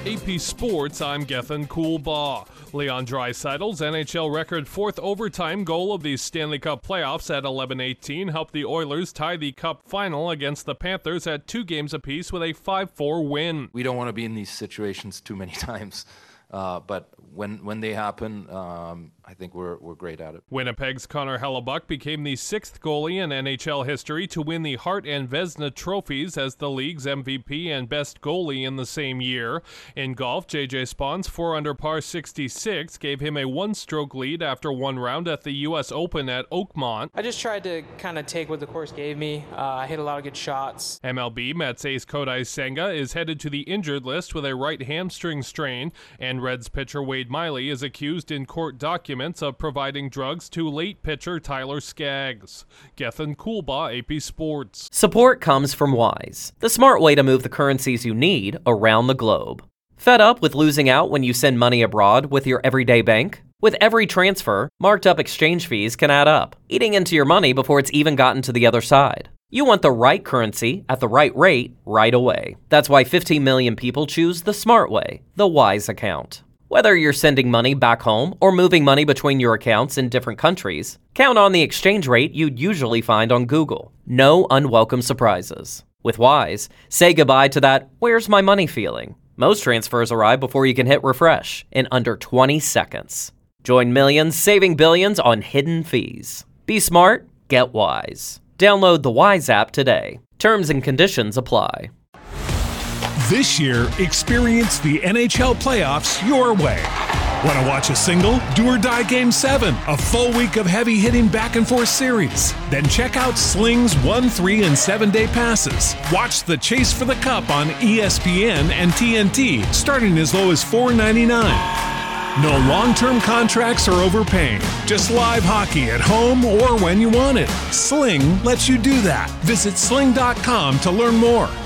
AP Sports, I'm Gethin Coolbaugh. Leon Draisaitl's NHL record fourth overtime goal of the Stanley Cup playoffs at 11:18 helped the Oilers tie the Cup final against the Panthers at 2 games apiece with a 5-4 win. We don't want to be in these situations too many times, but when they happen, I think we're great at it. Winnipeg's Connor Hellebuyck became the 6th goalie in NHL history to win the Hart and Vezina trophies as the league's MVP and best goalie in the same year. In golf, J.J. Spaun's 4-under par 66 gave him a 1-stroke lead after one round at the U.S. Open at Oakmont. I just tried to kind of take what the course gave me. I hit a lot of good shots. MLB Mets ace Kodai Senga is headed to the injured list with a right hamstring strain, and Reds pitcher Wade Miley is accused in court documents of providing drugs to late pitcher Tyler Skaggs. Gethin Coolbaugh, AP Sports. Support comes from Wise, the smart way to move the currencies you need around the globe. Fed up with losing out when you send money abroad with your everyday bank? With every transfer, marked up exchange fees can add up, eating into your money before it's even gotten to the other side. You want the right currency at the right rate right away. That's why 15 million people choose the smart way, the Wise account. Whether you're sending money back home or moving money between your accounts in different countries, count on the exchange rate you'd usually find on Google. No unwelcome surprises. With Wise, say goodbye to that "where's my money" feeling. Most transfers arrive before you can hit refresh in under 20 seconds. Join millions saving billions on hidden fees. Be smart, get Wise. Download the Wise app today. Terms and conditions apply. This year, experience the NHL playoffs your way. Want to watch a single? Do or Die Game 7, a full week of heavy-hitting back-and-forth series. Then check out Sling's 1, 3, and 7-day passes. Watch the Chase for the Cup on ESPN and TNT, starting as low as $4.99. No long-term contracts or overpaying. Just live hockey at home or when you want it. Sling lets you do that. Visit sling.com to learn more.